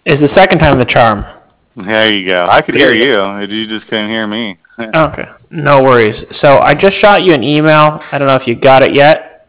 Is the second time the charm. There you go. I could hear you. You just couldn't hear me. Okay, no worries. So I just shot you an email. I don't know if you got it yet.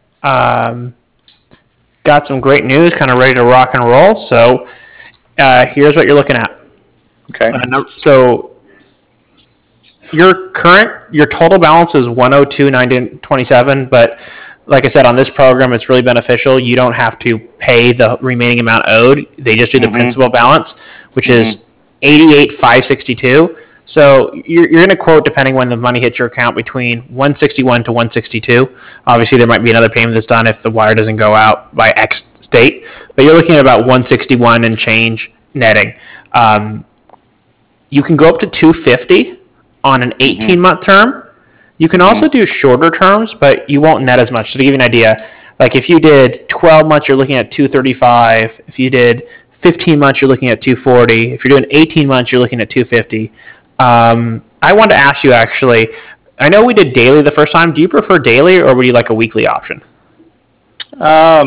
Got some great news, kind of ready to rock and roll. So here's what you're looking at. Okay. So your total balance is 102,927, but like I said, on this program, it's really beneficial. You don't have to pay the remaining amount owed. They just do the principal balance, which is 88,562. So you're going to quote, depending when the money hits your account, between 161 to 162. Obviously, there might be another payment that's done if the wire doesn't go out by X date, but you're looking at about 161 and change netting. You can go up to 250 on an 18-month term. You can also do shorter terms, but you won't net as much. So to give you an idea, like if you did 12 months, you're looking at 235. If you did 15 months, you're looking at 240. If you're doing 18 months, you're looking at 250. I wanted to ask you, actually, I know we did daily the first time. Do you prefer daily, or would you like a weekly option? I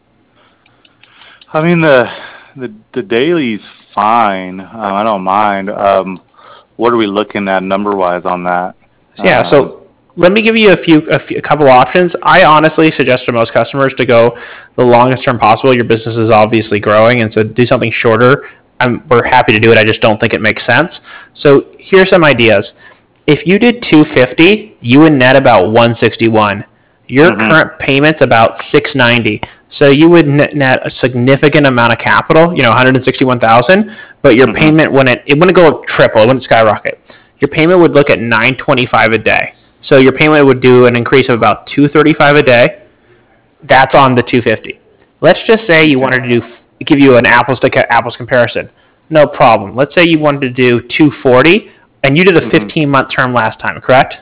mean, the daily's fine. I don't mind. What are we looking at number-wise on that? Yeah, so let me give you a couple options. I honestly suggest to most customers to go the longest term possible. Your business is obviously growing, and so do something shorter. We're happy to do it. I just don't think it makes sense. So here's some ideas. If you did 250, you would net about 161. Your current payment's about 690. So you would net a significant amount of capital, 161,000, but your payment wouldn't go triple, it wouldn't skyrocket. Your payment would look at 925 a day. So your payment would do an increase of about 235 a day. That's on the 250. Let's just say you wanted to give you an apples to apples comparison. No problem. Let's say you wanted to do 240, and you did a 15-month term last time, correct?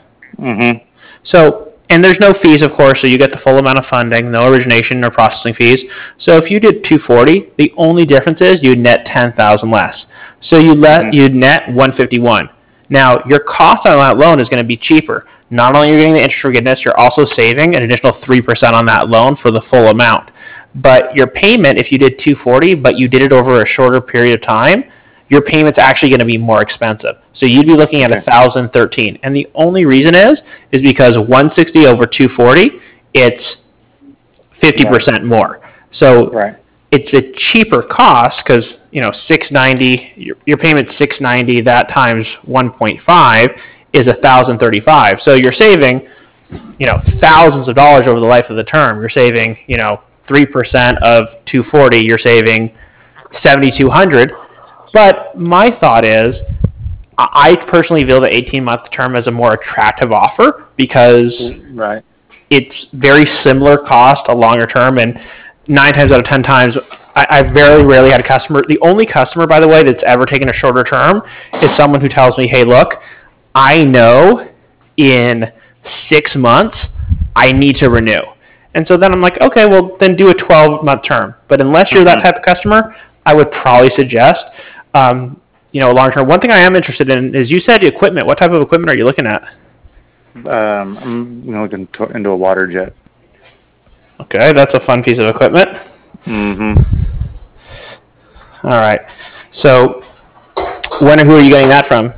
So, and there's no fees, of course, so you get the full amount of funding, no origination or processing fees. So if you did 240, the only difference is you'd net 10,000 less. So you'd net 151. Now, your cost on that loan is going to be cheaper. Not only are you getting the interest forgiveness, you're also saving an additional 3% on that loan for the full amount. But your payment, if you did 240, but you did it over a shorter period of time, your payment's actually going to be more expensive. So you'd be looking at 1,013. And the only reason is because 160 over 240, it's 50% more. So it's a cheaper cost because, 690, your payment's 690, that times 1.5 is 1,035. So you're saving, thousands of dollars over the life of the term. You're saving, 3% of 240, you're saving 7,200. But my thought is, I personally feel the 18-month term as a more attractive offer because it's very similar cost, a longer term, and 9 times out of 10 times, I very rarely had a customer. The only customer, by the way, that's ever taken a shorter term is someone who tells me, hey, look, I know in 6 months I need to renew. And so then I'm like, okay, well, then do a 12-month term. But unless you're that type of customer, I would probably suggest, long term. One thing I am interested in is you said equipment. What type of equipment are you looking at? I'm looking into a water jet. Okay, that's a fun piece of equipment. All right. So, who are you getting that from?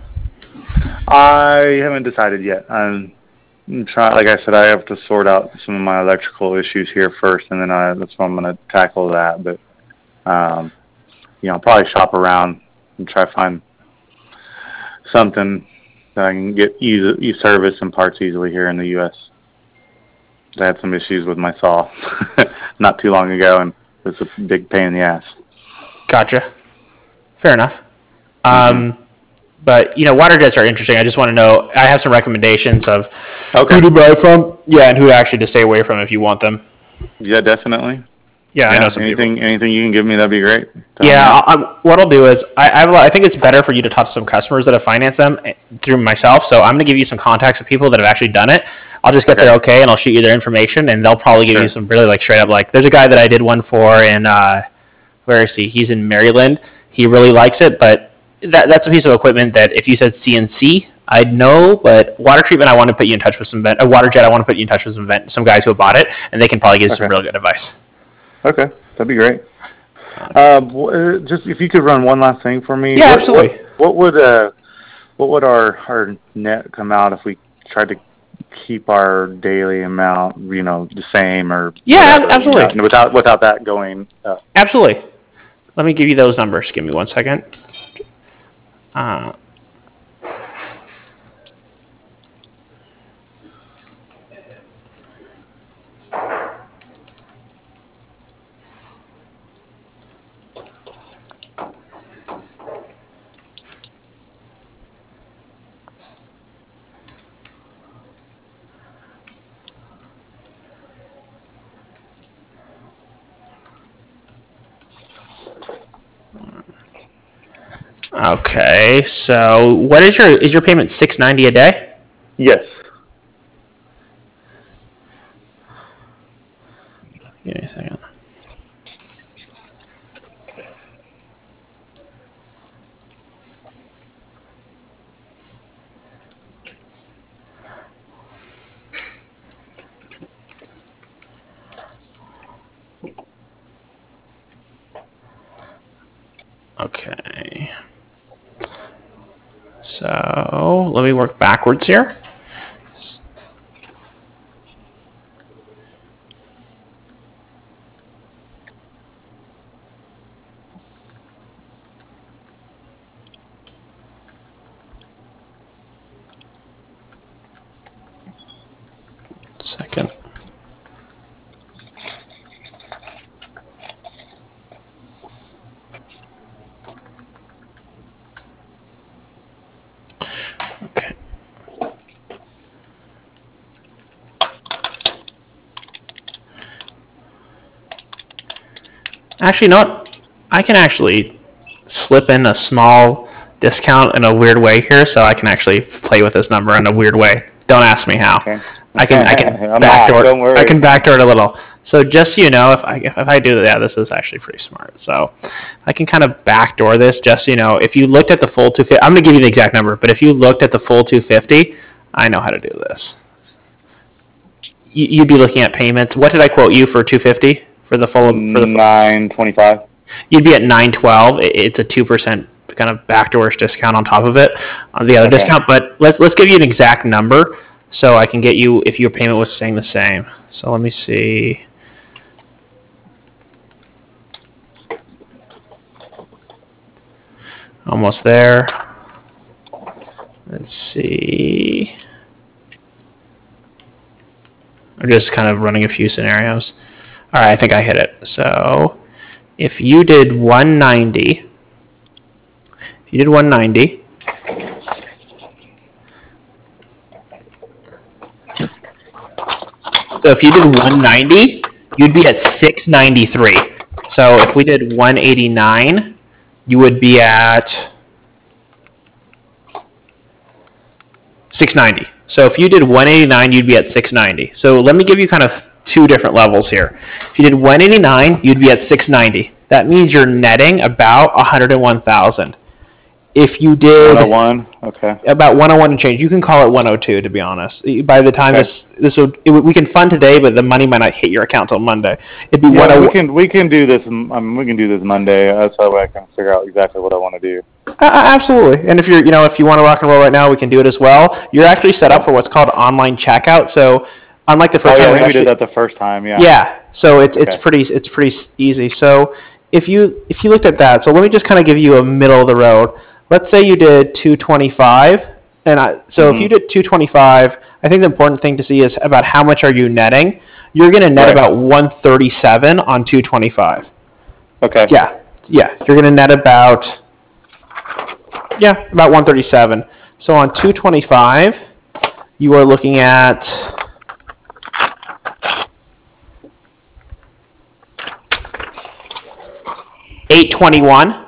I haven't decided yet. I'm trying. Like I said, I have to sort out some of my electrical issues here first, and then that's when I'm going to tackle that. But, I'll probably shop around and try to find something that I can get service and parts easily here in the U.S. I had some issues with my saw not too long ago, and it's a big pain in the ass. Gotcha. Fair enough. But, water jets are interesting. I just want to know, I have some recommendations of who to buy from. Yeah, and who to actually to stay away from if you want them. Yeah, definitely. Yeah, I know some anything you can give me, that'd be great. What I'll do is, I think it's better for you to talk to some customers that have financed them through myself, so I'm going to give you some contacts of people that have actually done it. I'll just get their okay, and I'll shoot you their information, and they'll probably give you some really, straight up, there's a guy that I did one for in, where is he? He's in Maryland. He really likes it, but that's a piece of equipment that if you said CNC, I'd know, but water treatment, I want to put you in touch with water jet, I want to put you in touch with some guys who have bought it, and they can probably give you some real good advice. Okay, that'd be great. Just if you could run one last thing for me. Yeah, absolutely. What would our net come out if we tried to keep our daily amount, the same or Yeah, whatever, absolutely. without that going up? Absolutely. Let me give you those numbers. Give me 1 second. Okay, so what is your payment $690 a day? Yes. Give me a second. Okay. So let me work backwards here. Second. Okay. Actually, you know what? I can actually slip in a small discount in a weird way here, so I can actually play with this number in a weird way. Don't ask me how. Okay. I can I'm backdoor. don't worry. I can backdoor it a little. So just so you know, if I do that, yeah, this is actually pretty smart. So I can kind of backdoor this. Just so you know, if you looked at the full 250, I'm going to give you the exact number. But if you looked at the full 250, I know how to do this. You'd be looking at payments. What did I quote you for 250 for the full? For the 925. You'd be at 912. It's a 2% kind of backdoorish discount on top of it, on the other discount. But let's give you an exact number so I can get you if your payment was staying the same. So let me see. Almost there. Let's see. I'm just kind of running a few scenarios. All right, I think I hit it. So if you did 190, So if you did 190, you'd be at 693. So if we did 189, you would be at 690. So if you did 189, you'd be at 690. So let me give you kind of two different levels here. If you did 189, you'd be at 690. That means you're netting about 101,000. If you did 101, okay, about 101 and change, you can call it 102 to be honest. By the time we can fund today, but the money might not hit your account till Monday. It'd be 101. We can do this. We can do this Monday. That's that way I can figure out exactly what I want to do. Absolutely. And if if you want to rock and roll right now, we can do it as well. You're actually set up for what's called online checkout. So unlike the first time, we did that the first time. Yeah. Yeah. So it's pretty easy. So if you looked at that, so let me just kind of give you a middle of the road. Let's say you did 225, if you did 225, I think the important thing to see is about how much are you netting. You're going to net about 137 on 225. Okay. Yeah. You're going to net about 137. So on 225, you are looking at $821.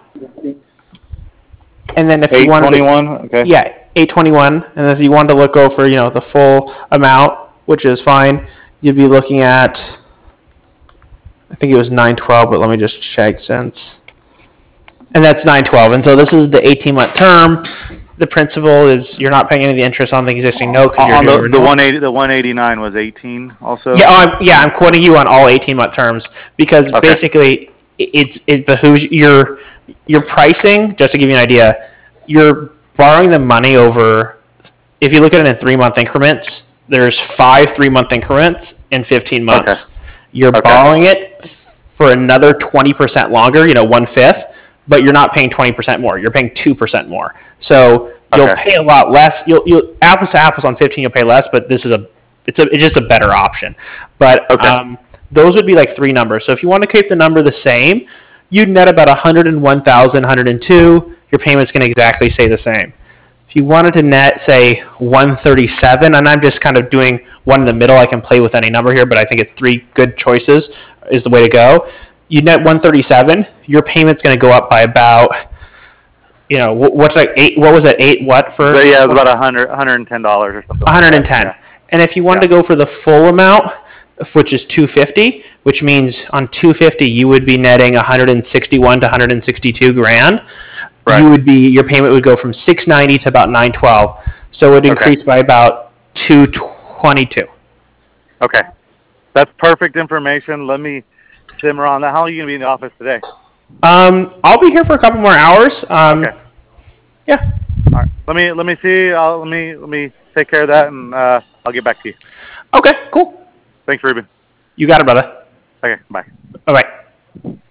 And then if you wanted $821, and if you wanted to look over, the full amount, which is fine, you'd be looking at, I think it was 912, but let me just check and that's 912. And so this is the 18-month term. The principal is you're not paying any of the interest on the existing note because you're doing the 189 was 18 also. I'm quoting you on all 18-month terms because basically it behooves your pricing. Just to give you an idea, you're borrowing the money over. If you look at it in 3-month increments, there's 5 3-month increments in 15 months. Okay. You're borrowing it for another 20% longer, 1/5, but you're not paying 20% more. You're paying 2% more. So you'll pay a lot less. You'll apples to apples on 15, you'll pay less, but it's just a better option. But those would be like 3 numbers. So if you want to keep the number the same, you'd net about 101,000, 102. Your payment's going to exactly stay the same. If you wanted to net, say, 137, and I'm just kind of doing one in the middle, I can play with any number here, but I think it's 3 good choices is the way to go. You net 137, your payment's going to go up by about, what's like 8? What was that? 8 what for? So, yeah, it was about $110 or something. 110. Like and if you wanted to go for the full amount, which is 250, which means on 250 you would be netting 161 to 162 grand. Right. Your payment would go from 690 to about 912. So it would increase by about 222. Okay. That's perfect information. Let me simmer on that. How long are you going to be in the office today? I'll be here for a couple more hours. Okay. Yeah. All right. Let me see. Let me take care of that, and I'll get back to you. Okay, cool. Thanks, Ruben. You got it, brother. Okay, bye. Bye-bye.